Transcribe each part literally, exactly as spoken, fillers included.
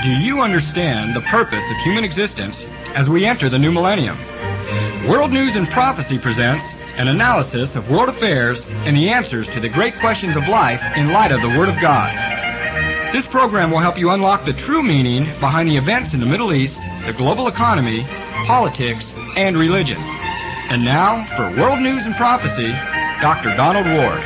Do you understand the purpose of human existence as we enter the new millennium? World News and Prophecy presents an analysis of world affairs and the answers to the great questions of life in light of the Word of God. This program will help you unlock the true meaning behind the events in the Middle East, the global economy, politics, and religion. And now, for World News and Prophecy, Doctor Donald Ward.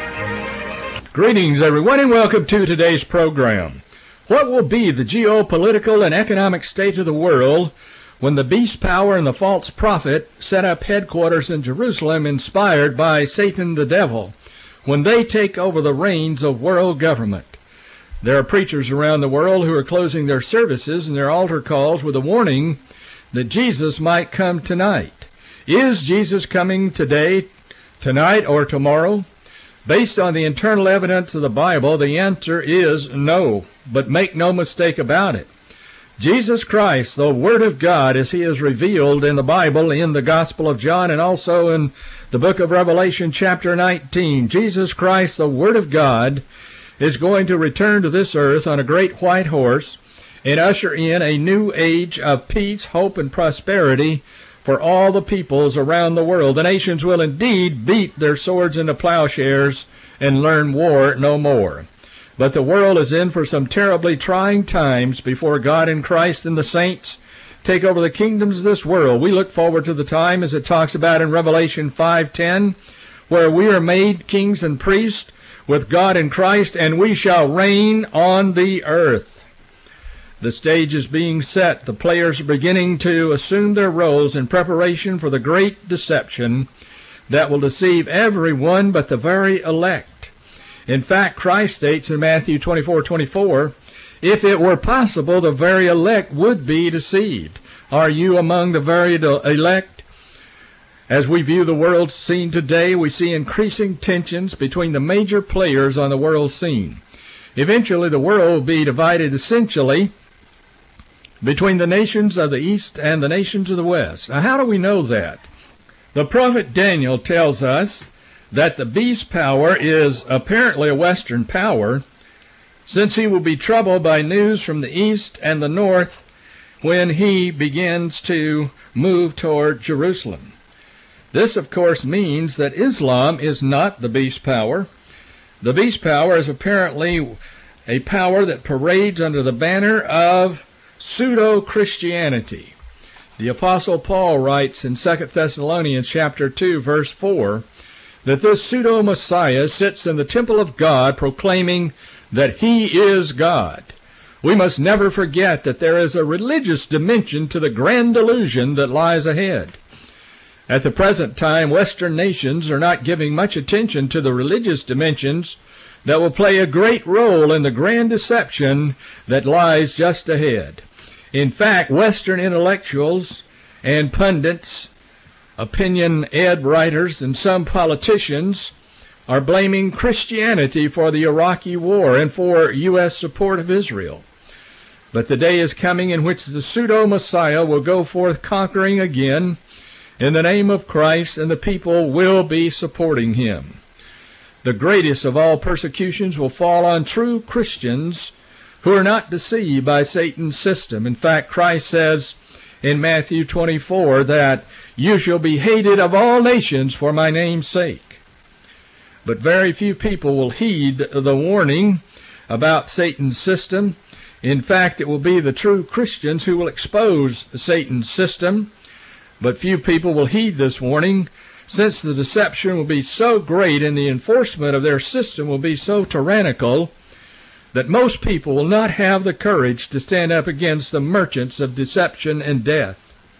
Greetings, everyone, and welcome to today's program. What will be the geopolitical and economic state of the world when the beast power and the false prophet set up headquarters in Jerusalem inspired by Satan the devil, when they take over the reins of world government? There are preachers around the world who are closing their services and their altar calls with a warning that Jesus might come tonight. Is Jesus coming today, tonight, or tomorrow? Based on the internal evidence of the Bible, the answer is no, but make no mistake about it. Jesus Christ, the Word of God, as He is revealed in the Bible, in the Gospel of John, and also in the book of Revelation, chapter nineteen, Jesus Christ, the Word of God, is going to return to this earth on a great white horse and usher in a new age of peace, hope, and prosperity for all the peoples around the world. The nations will indeed beat their swords into plowshares and learn war no more. But the world is in for some terribly trying times before God and Christ and the saints take over the kingdoms of this world. We look forward to the time, as it talks about in Revelation five ten, where we are made kings and priests with God and Christ, and we shall reign on the earth. The stage is being set. The players are beginning to assume their roles in preparation for the great deception that will deceive everyone but the very elect. In fact, Christ states in Matthew twenty-four twenty-four, if it were possible, the very elect would be deceived. Are you among the very elect? As we view the world scene today, we see increasing tensions between the major players on the world scene. Eventually, the world will be divided essentially between the nations of the East and the nations of the West. Now, how do we know that? The prophet Daniel tells us that the beast power is apparently a Western power, since he will be troubled by news from the East and the North when he begins to move toward Jerusalem. This, of course, means that Islam is not the beast power. The beast power is apparently a power that parades under the banner of pseudo-Christianity. The Apostle Paul writes in Second Thessalonians chapter two, verse four, that this pseudo-Messiah sits in the temple of God proclaiming that He is God. We must never forget that there is a religious dimension to the grand delusion that lies ahead. At the present time, Western nations are not giving much attention to the religious dimensions that will play a great role in the grand deception that lies just ahead. In fact, Western intellectuals and pundits, opinion ed writers, and some politicians are blaming Christianity for the Iraqi war and for U S support of Israel. But the day is coming in which the pseudo-Messiah will go forth conquering again in the name of Christ, and the people will be supporting Him. The greatest of all persecutions will fall on true Christians who are not deceived by Satan's system. In fact, Christ says in Matthew twenty-four that you shall be hated of all nations for my name's sake. But very few people will heed the warning about Satan's system. In fact, it will be the true Christians who will expose Satan's system. But few people will heed this warning, since the deception will be so great and the enforcement of their system will be so tyrannical that most people will not have the courage to stand up against the merchants of deception and death.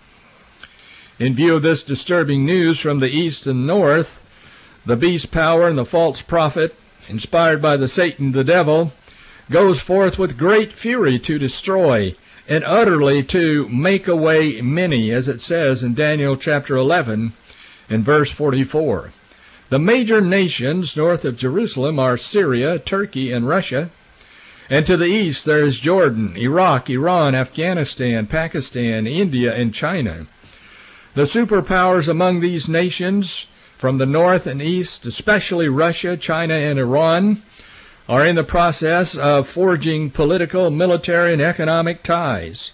In view of this disturbing news from the East and North, the beast power and the false prophet, inspired by the Satan the devil, goes forth with great fury to destroy and utterly to make away many, as it says in Daniel chapter eleven and verse forty-four. The major nations north of Jerusalem are Syria, Turkey, and Russia. And to the east there is Jordan, Iraq, Iran, Afghanistan, Pakistan, India, and China. The superpowers among these nations from the north and east, especially Russia, China, and Iran, are in the process of forging political, military, and economic ties.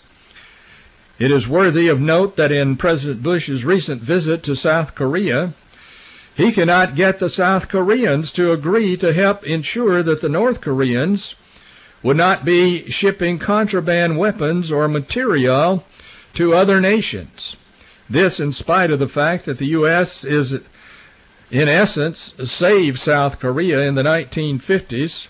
It is worthy of note that in President Bush's recent visit to South Korea, he cannot get the South Koreans to agree to help ensure that the North Koreans would not be shipping contraband weapons or material to other nations. This in spite of the fact that the U S is, in essence, saved South Korea in the nineteen fifties,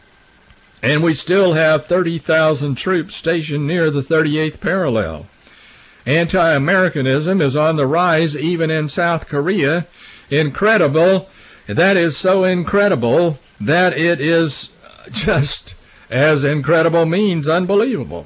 and we still have thirty thousand troops stationed near the thirty-eighth parallel. Anti-Americanism is on the rise even in South Korea. Incredible. That is so incredible that it is just, as incredible means, unbelievable.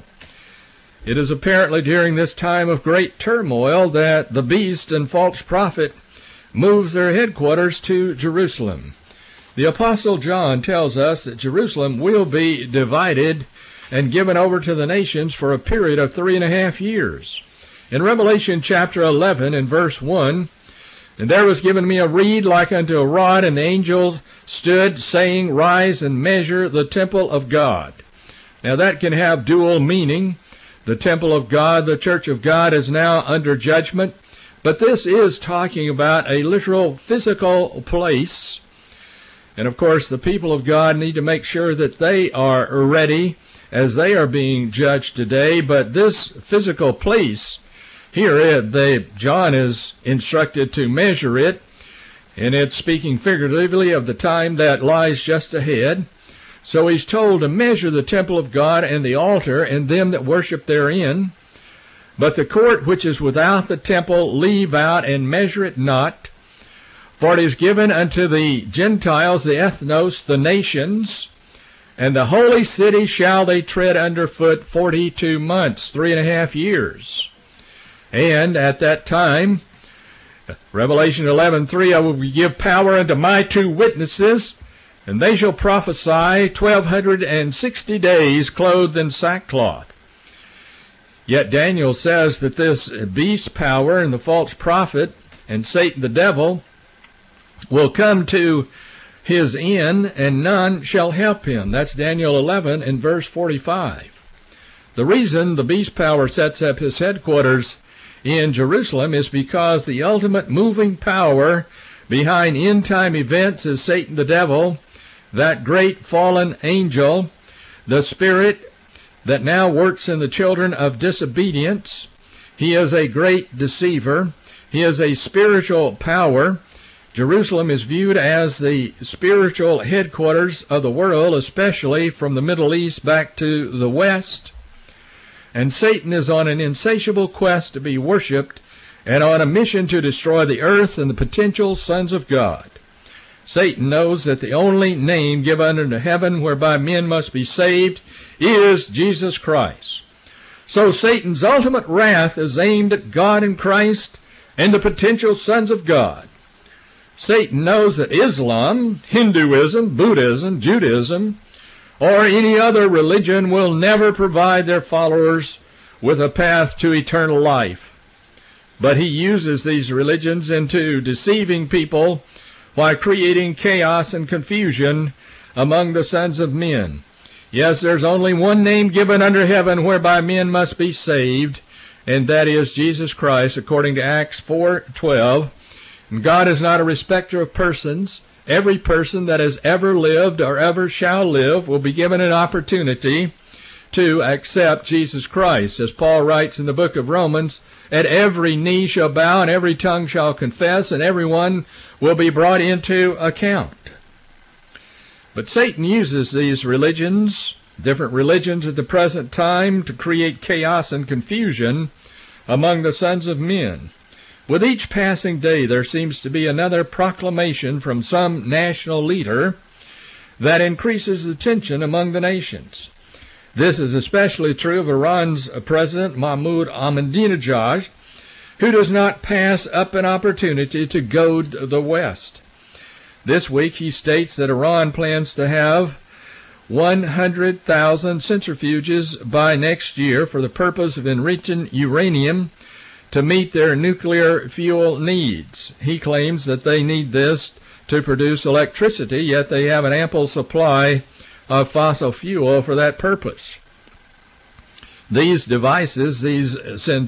It is apparently during this time of great turmoil that the beast and false prophet moves their headquarters to Jerusalem. The Apostle John tells us that Jerusalem will be divided and given over to the nations for a period of three and a half years. In Revelation chapter eleven and verse one, "And there was given me a reed like unto a rod, and the angel stood, saying, Rise and measure the temple of God." Now that can have dual meaning. The temple of God, the church of God, is now under judgment. But this is talking about a literal physical place. And of course the people of God need to make sure that they are ready as they are being judged today. But this physical place, here it, they, John is instructed to measure it, and it's speaking figuratively of the time that lies just ahead. So he's told to measure the temple of God and the altar and them that worship therein. But the court which is without the temple leave out and measure it not. For it is given unto the Gentiles, the ethnos, the nations, and the holy city shall they tread under foot forty-two months, three and a half years. And at that time, Revelation eleven three, I will give power unto my two witnesses, and they shall prophesy twelve hundred and sixty days, clothed in sackcloth. Yet Daniel says that this beast power and the false prophet and Satan the devil will come to his end, and none shall help him. That's Daniel eleven and verse forty-five. The reason the beast power sets up his headquarters in Jerusalem is because the ultimate moving power behind end-time events is Satan the devil, that great fallen angel, the spirit that now works in the children of disobedience. He is a great deceiver. He is a spiritual power. Jerusalem is viewed as the spiritual headquarters of the world, especially from the Middle East back to the West. And Satan is on an insatiable quest to be worshipped and on a mission to destroy the earth and the potential sons of God. Satan knows that the only name given under heaven whereby men must be saved is Jesus Christ. So Satan's ultimate wrath is aimed at God and Christ and the potential sons of God. Satan knows that Islam, Hinduism, Buddhism, Judaism, or any other religion will never provide their followers with a path to eternal life. But he uses these religions into deceiving people by creating chaos and confusion among the sons of men. Yes, there's only one name given under heaven whereby men must be saved, and that is Jesus Christ, according to Acts four twelve. And God is not a respecter of persons. Every person that has ever lived or ever shall live will be given an opportunity to accept Jesus Christ. As Paul writes in the book of Romans, "At every knee shall bow, and every tongue shall confess, and everyone will be brought into account." But Satan uses these religions, different religions at the present time, to create chaos and confusion among the sons of men. With each passing day, there seems to be another proclamation from some national leader that increases the tension among the nations. This is especially true of Iran's President Mahmoud Ahmadinejad, who does not pass up an opportunity to goad the West. This week he states that Iran plans to have one hundred thousand centrifuges by next year for the purpose of enriching uranium to meet their nuclear fuel needs. He claims that they need this to produce electricity, yet they have an ample supply of fossil fuel for that purpose. These devices, these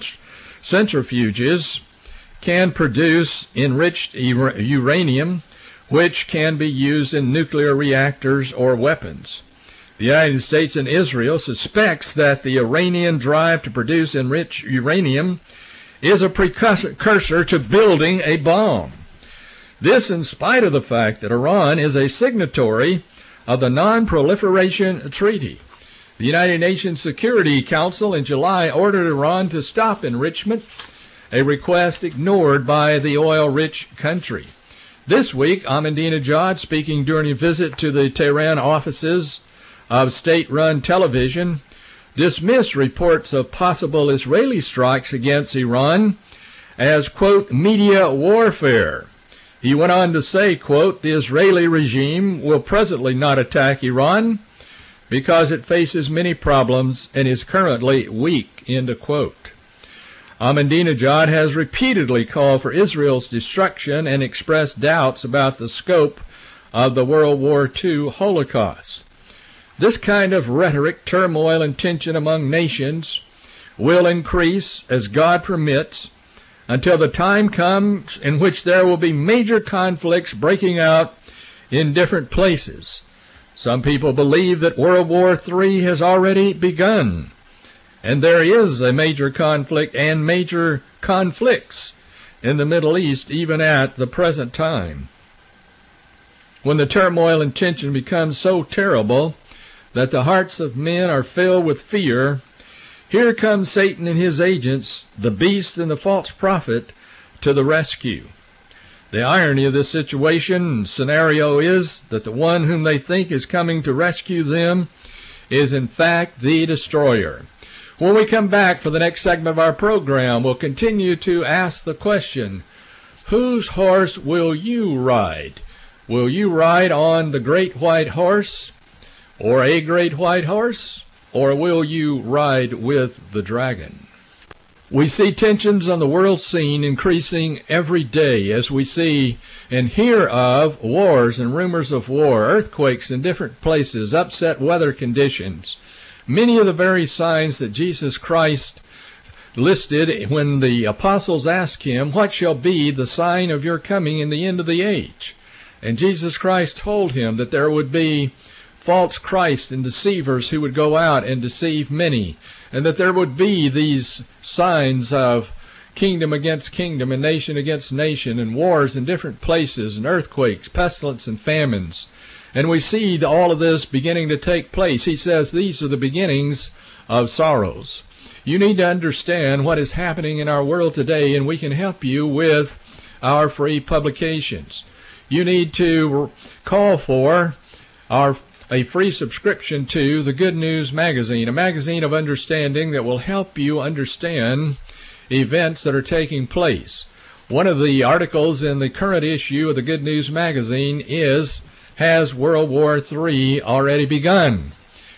centrifuges, can produce enriched uranium, which can be used in nuclear reactors or weapons. The United States and Israel suspects that the Iranian drive to produce enriched uranium is a precursor to building a bomb. This in spite of the fact that Iran is a signatory of the Non-Proliferation Treaty. The United Nations Security Council in July ordered Iran to stop enrichment, a request ignored by the oil-rich country. This week, Ahmadinejad, speaking during a visit to the Tehran offices of state-run television, dismissed reports of possible Israeli strikes against Iran as, quote, media warfare. He went on to say, quote, the Israeli regime will presently not attack Iran because it faces many problems and is currently weak, end of quote. Ahmadinejad has repeatedly called for Israel's destruction and expressed doubts about the scope of the World War Two Holocaust. This kind of rhetoric, turmoil, and tension among nations will increase as God permits until the time comes in which there will be major conflicts breaking out in different places. Some people believe that World War Three has already begun, and there is a major conflict and major conflicts in the Middle East even at the present time. When the turmoil and tension becomes so terrible that the hearts of men are filled with fear, here comes Satan and his agents, the beast and the false prophet, to the rescue. The irony of this situation scenario is that the one whom they think is coming to rescue them is in fact the destroyer. When we come back for the next segment of our program, we'll continue to ask the question, whose horse will you ride? Will you ride on the great white horse, or a great white horse, or will you ride with the dragon? We see tensions on the world scene increasing every day as we see and hear of wars and rumors of war, earthquakes in different places, upset weather conditions. Many of the very signs that Jesus Christ listed when the apostles asked him, what shall be the sign of your coming in the end of the age? And Jesus Christ told him that there would be false Christ and deceivers who would go out and deceive many, and that there would be these signs of kingdom against kingdom and nation against nation and wars in different places and earthquakes, pestilence and famines. And we see all of this beginning to take place. He says these are the beginnings of sorrows. You need to understand what is happening in our world today, and we can help you with our free publications. You need to call for our a free subscription to the Good News Magazine, a magazine of understanding that will help you understand events that are taking place. One of the articles in the current issue of the Good News Magazine is, has World War Three already begun?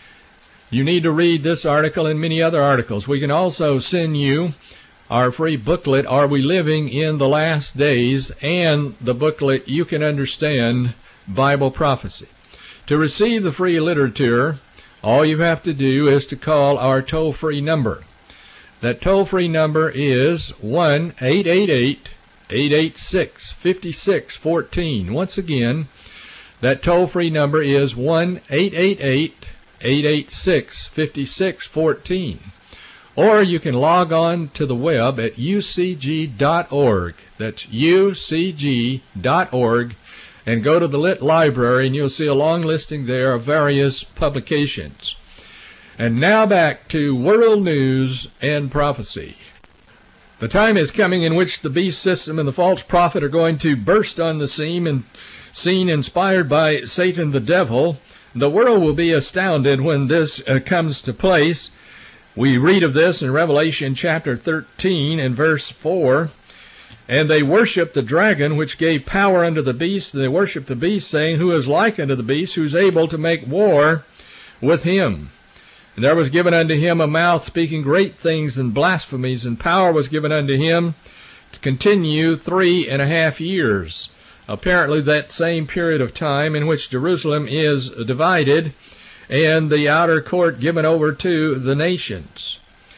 You need to read this article and many other articles. We can also send you our free booklet, Are We Living in the Last Days, and the booklet You Can Understand Bible Prophecy. To receive the free literature, all you have to do is to call our toll-free number. That toll-free number is one eight eight eight, eight eight six, five six one four. Once again, that toll-free number is one eight eight eight, eight eight six, five six one four. Or you can log on to the web at u c g dot org. That's u c g dot org. And go to the Lit Library, and you'll see a long listing there of various publications. And now back to world news and prophecy. The time is coming in which the beast system and the false prophet are going to burst on the scene, and scene inspired by Satan the devil. The world will be astounded when this uh, comes to place. We read of this in Revelation chapter thirteen and verse four. And they worshiped the dragon, which gave power unto the beast, and they worshiped the beast, saying, Who is like unto the beast, who is able to make war with him? And there was given unto him a mouth speaking great things and blasphemies, and power was given unto him to continue three and a half years. Apparently that same period of time in which Jerusalem is divided, and the outer court given over to the nations.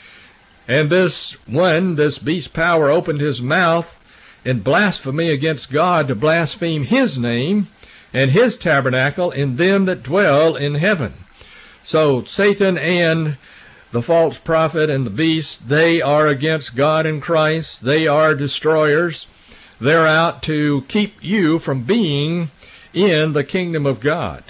And this one, this beast power, opened his mouth in blasphemy against God to blaspheme his name and his tabernacle in them that dwell in heaven. So Satan and the false prophet and the beast, they are against God and Christ. They are destroyers. They're out to keep you from being in the kingdom of God.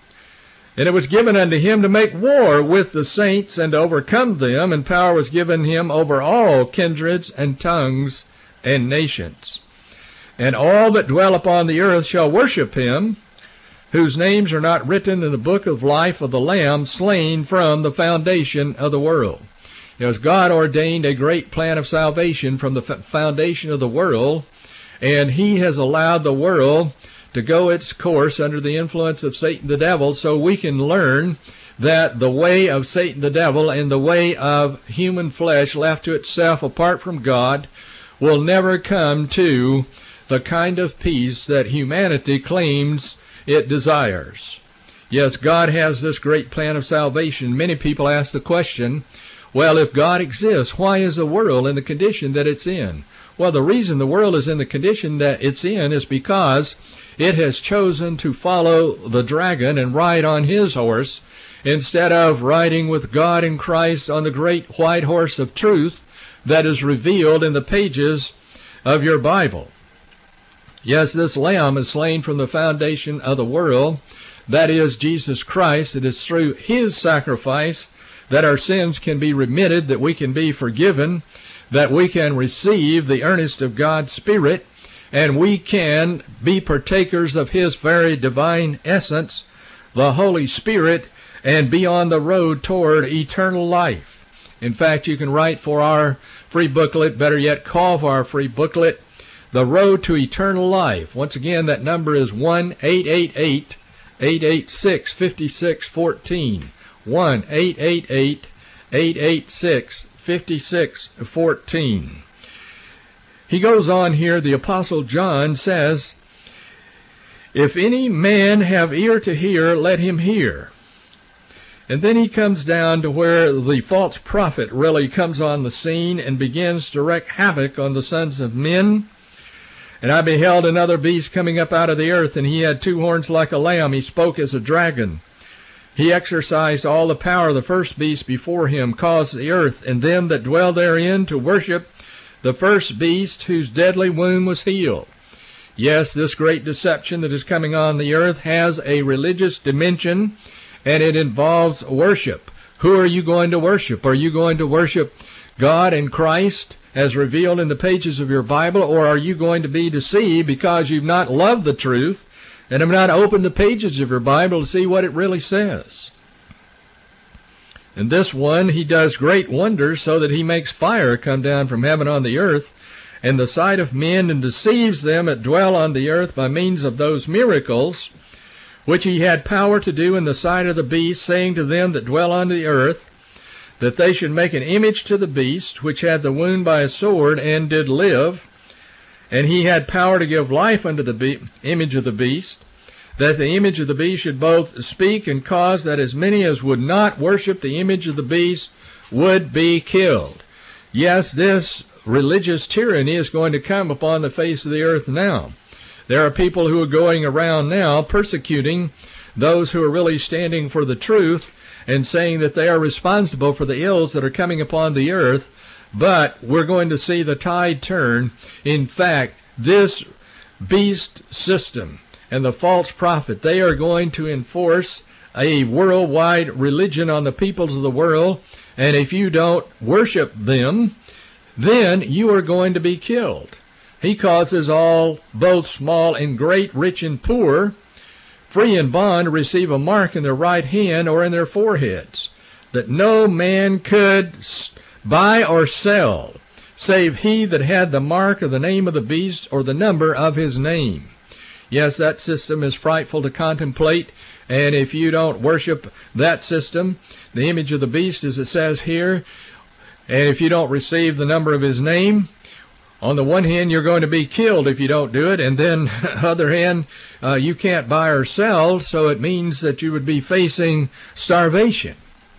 And it was given unto him to make war with the saints and to overcome them, and power was given him over all kindreds and tongues and nations. And all that dwell upon the earth shall worship him, whose names are not written in the book of life of the Lamb slain from the foundation of the world. As God ordained a great plan of salvation from the foundation of the world, and he has allowed the world to go its course under the influence of Satan the devil, so we can learn that the way of Satan the devil and the way of human flesh left to itself apart from God will never come to the kind of peace that humanity claims it desires. Yes, God has this great plan of salvation. Many people ask the question, well, if God exists, why is the world in the condition that it's in? Well, the reason the world is in the condition that it's in is because it has chosen to follow the dragon and ride on his horse instead of riding with God and Christ on the great white horse of truth that is revealed in the pages of your Bible. Yes, this Lamb is slain from the foundation of the world. That is Jesus Christ. It is through his sacrifice that our sins can be remitted, that we can be forgiven, that we can receive the earnest of God's Spirit, and we can be partakers of his very divine essence, the Holy Spirit, and be on the road toward eternal life. In fact, you can write for our free booklet, better yet call for our free booklet, The Road to Eternal Life. Once again, that number is one eight eight eight, eight eight six, five six one four, one eight eight eight, eight eight six, five six one four. He goes on here, the Apostle John says, if any man have ear to hear, let him hear. And then he comes down to where the false prophet really comes on the scene and begins to wreak havoc on the sons of men. And I beheld another beast coming up out of the earth, and he had two horns like a lamb. He spoke as a dragon. He exercised all the power of the first beast before him, caused the earth and them that dwell therein to worship the first beast, whose deadly wound was healed. Yes, this great deception that is coming on the earth has a religious dimension, and it involves worship. Who are you going to worship? Are you going to worship God and Christ as revealed in the pages of your Bible, or are you going to be deceived because you've not loved the truth and have not opened the pages of your Bible to see what it really says? And this one, he does great wonders so that he makes fire come down from heaven on the earth in the sight of men, and deceives them that dwell on the earth by means of those miracles which he had power to do in the sight of the beast, saying to them that dwell on the earth, that they should make an image to the beast, which had the wound by a sword, and did live. And he had power to give life unto the be image of the beast, that the image of the beast should both speak, and cause that as many as would not worship the image of the beast would be killed. Yes, this religious tyranny is going to come upon the face of the earth now. There are people who are going around now persecuting those who are really standing for the truth and saying that they are responsible for the ills that are coming upon the earth, but we're going to see the tide turn. In fact, this beast system and the false prophet, they are going to enforce a worldwide religion on the peoples of the world, and if you don't worship them, then you are going to be killed. He causes all, both small and great, rich and poor, free and bond, to receive a mark in their right hand or in their foreheads, that no man could buy or sell, save he that had the mark of the name of the beast or the number of his name. Yes, that system is frightful to contemplate, and if you don't worship that system, the image of the beast, as it says here, and if you don't receive the number of his name, On the one hand, you're going to be killed if you don't do it, and then, other hand, uh, you can't buy or sell, so it means that you would be facing starvation.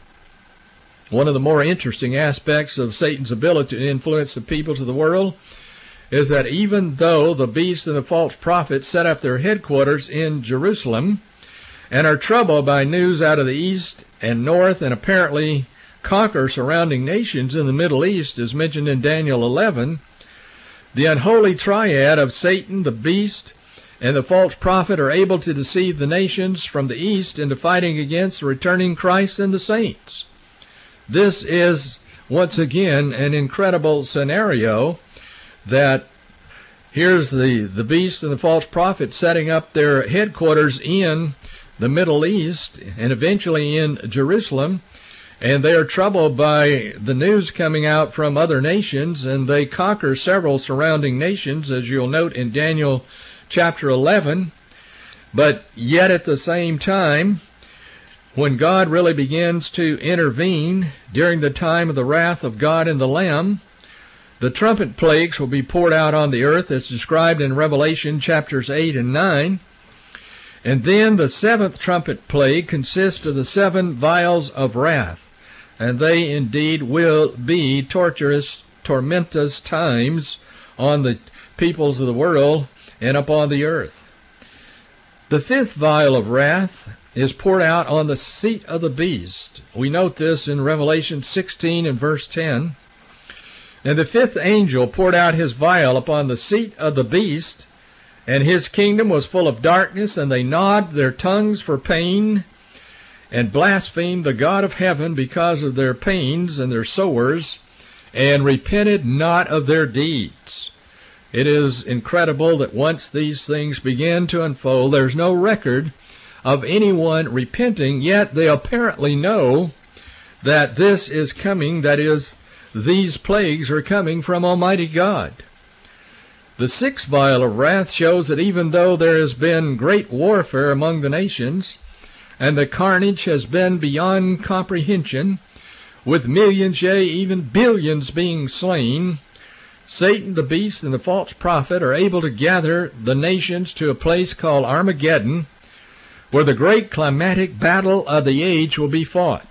One of the more interesting aspects of Satan's ability to influence the peoples of the world is that even though the beast and the false prophet set up their headquarters in Jerusalem and are troubled by news out of the east and north and apparently conquer surrounding nations in the Middle East, as mentioned in Daniel eleven, the unholy triad of Satan, the beast, and the false prophet are able to deceive the nations from the east into fighting against the returning Christ and the saints. This is, once again, an incredible scenario that here's the, the beast and the false prophet setting up their headquarters in the Middle East and eventually in Jerusalem, and they are troubled by the news coming out from other nations, and they conquer several surrounding nations, as you'll note in Daniel chapter eleven. But yet at the same time, when God really begins to intervene during the time of the wrath of God and the Lamb, the trumpet plagues will be poured out on the earth as described in Revelation chapters eight and nine. And then the seventh trumpet plague consists of the seven vials of wrath, and they indeed will be torturous, tormentous times on the peoples of the world and upon the earth. The fifth vial of wrath is poured out on the seat of the beast. We note this in Revelation sixteen and verse ten. And the fifth angel poured out his vial upon the seat of the beast, and his kingdom was full of darkness, and they gnawed their tongues for pain, and blasphemed the God of heaven because of their pains and their sores, and repented not of their deeds. It is incredible that once these things begin to unfold, there's no record of anyone repenting, yet they apparently know that this is coming, that is, these plagues are coming from Almighty God. The sixth vial of wrath shows that even though there has been great warfare among the nations, and the carnage has been beyond comprehension, with millions, yea, even billions being slain, Satan, the beast, and the false prophet are able to gather the nations to a place called Armageddon, where the great climatic battle of the age will be fought.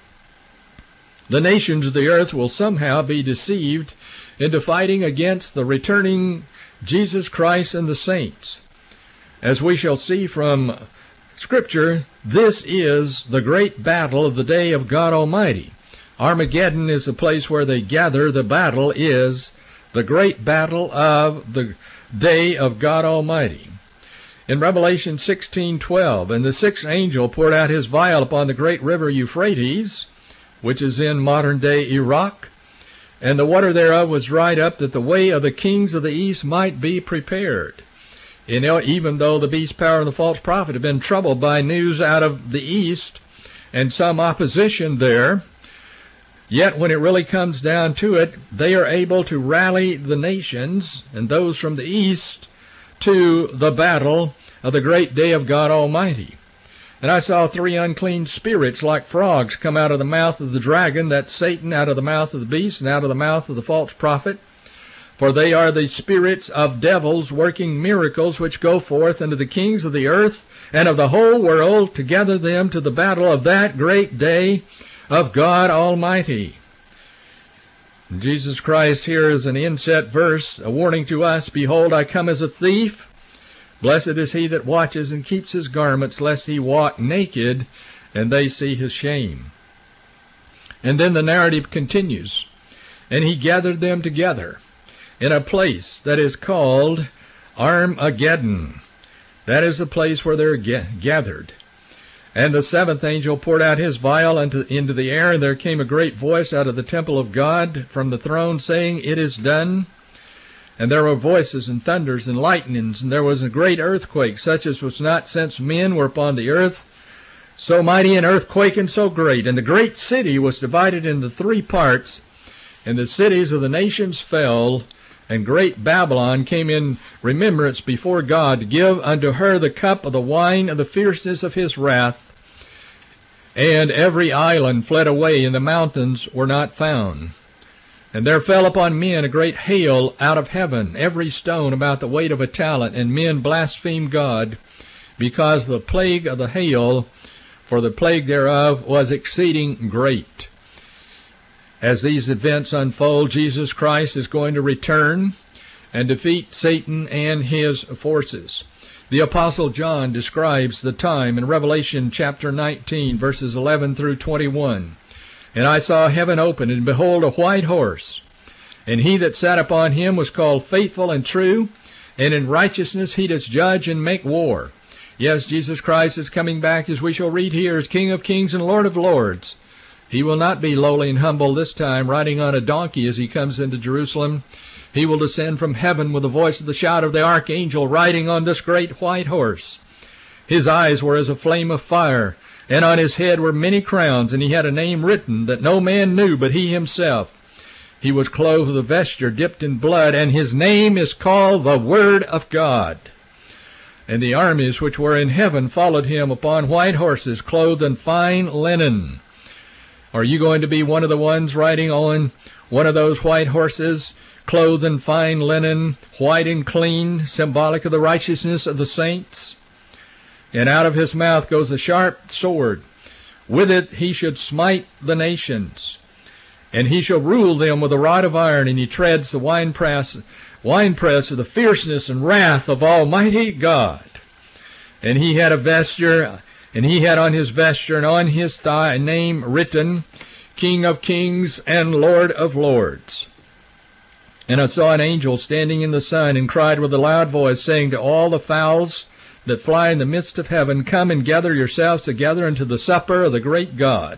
The nations of the earth will somehow be deceived into fighting against the returning Jesus Christ and the saints. As we shall see from Scripture, this is the great battle of the day of God Almighty. Armageddon is the place where they gather. The battle is the great battle of the day of God Almighty. In Revelation sixteen twelve, and the sixth angel poured out his vial upon the great river Euphrates, which is in modern-day Iraq, and the water thereof was dried up, that the way of the kings of the east might be prepared. You know, even though the beast power and the false prophet have been troubled by news out of the east and some opposition there, yet when it really comes down to it, they are able to rally the nations and those from the east to the battle of the great day of God Almighty. And I saw three unclean spirits like frogs come out of the mouth of the dragon, that's Satan, out of the mouth of the beast, and out of the mouth of the false prophet. For they are the spirits of devils working miracles, which go forth unto the kings of the earth and of the whole world to gather them to the battle of that great day of God Almighty. Jesus Christ here is an inset verse, a warning to us, Behold, I come as a thief. Blessed is he that watches and keeps his garments, lest he walk naked, and they see his shame. And then the narrative continues. And he gathered them together in a place that is called Armageddon. That is the place where they're gathered. And the seventh angel poured out his vial into, into the air, and there came a great voice out of the temple of God from the throne, saying, It is done. And there were voices and thunders and lightnings, and there was a great earthquake, such as was not since men were upon the earth, so mighty an earthquake and so great. And the great city was divided into three parts, and the cities of the nations fell, and great Babylon came in remembrance before God, to give unto her the cup of the wine of the fierceness of his wrath. And every island fled away, and the mountains were not found. And there fell upon men a great hail out of heaven, every stone about the weight of a talent, and men blasphemed God, because the plague of the hail, for the plague thereof was exceeding great. As these events unfold, Jesus Christ is going to return and defeat Satan and his forces. The Apostle John describes the time in Revelation chapter nineteen, verses eleven through twenty-one. And I saw heaven open, and behold, a white horse. And he that sat upon him was called Faithful and True, and in righteousness he does judge and make war. Yes, Jesus Christ is coming back, as we shall read here, as King of kings and Lord of lords. He will not be lowly and humble this time, riding on a donkey as he comes into Jerusalem. He will descend from heaven with the voice of the shout of the archangel, riding on this great white horse. His eyes were as a flame of fire, and on his head were many crowns, and he had a name written that no man knew but he himself. He was clothed with a vesture dipped in blood, and his name is called the Word of God. And the armies which were in heaven followed him upon white horses, clothed in fine linen. Are you going to be one of the ones riding on one of those white horses, clothed in fine linen, white and clean, symbolic of the righteousness of the saints? And out of his mouth goes a sharp sword. With it he should smite the nations. And he shall rule them with a rod of iron, and he treads the winepress, winepress of the fierceness and wrath of Almighty God. And he had a vesture, and he had on his vesture and on his thigh a name written, King of kings and Lord of lords. And I saw an angel standing in the sun, and cried with a loud voice, saying to all the fowls that fly in the midst of heaven, come and gather yourselves together unto the supper of the great God,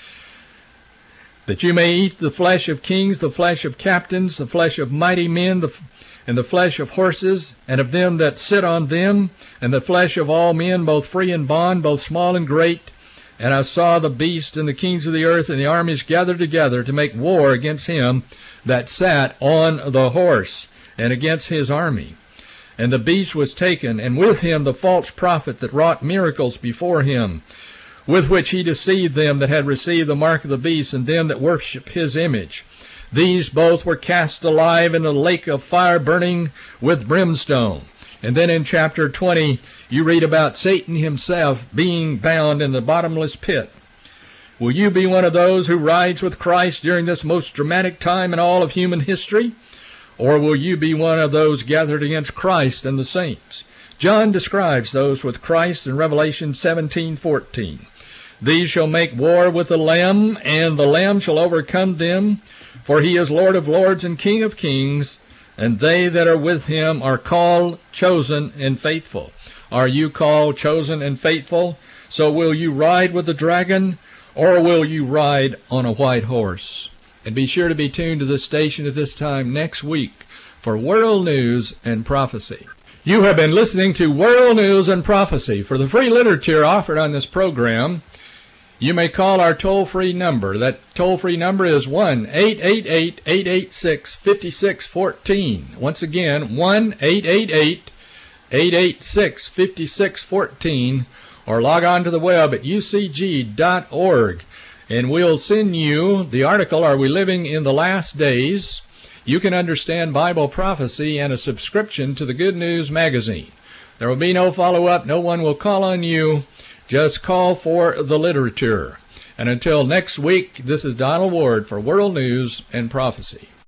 that you may eat the flesh of kings, the flesh of captains, the flesh of mighty men, the, and the flesh of horses, and of them that sit on them, and the flesh of all men, both free and bond, both small and great. And I saw the beast and the kings of the earth and the armies gathered together to make war against him that sat on the horse, and against his army. And the beast was taken, and with him the false prophet that wrought miracles before him, with which he deceived them that had received the mark of the beast, and them that worship his image. These both were cast alive in a lake of fire burning with brimstone. And then in chapter twenty, you read about Satan himself being bound in the bottomless pit. Will you be one of those who rides with Christ during this most dramatic time in all of human history? Or will you be one of those gathered against Christ and the saints? John describes those with Christ in Revelation seventeen fourteen. These shall make war with the Lamb, and the Lamb shall overcome them, for he is Lord of lords and King of kings, and they that are with him are called, chosen, and faithful. Are you called, chosen, and faithful? So will you ride with the dragon, or will you ride on a white horse? And be sure to be tuned to this station at this time next week for World News and Prophecy. You have been listening to World News and Prophecy. For the free literature offered on this program, you may call our toll-free number. That toll-free number is one eight eight eight, eight eight six, five six one four. Once again, one eight eight eight, eight eight six, five six one four, or log on to the web at u c g dot org. And we'll send you the article, Are We Living in the Last Days? You can understand Bible prophecy and a subscription to the Good News magazine. There will be no follow-up. No one will call on you. Just call for the literature. And until next week, this is Donald Ward for World News and Prophecy.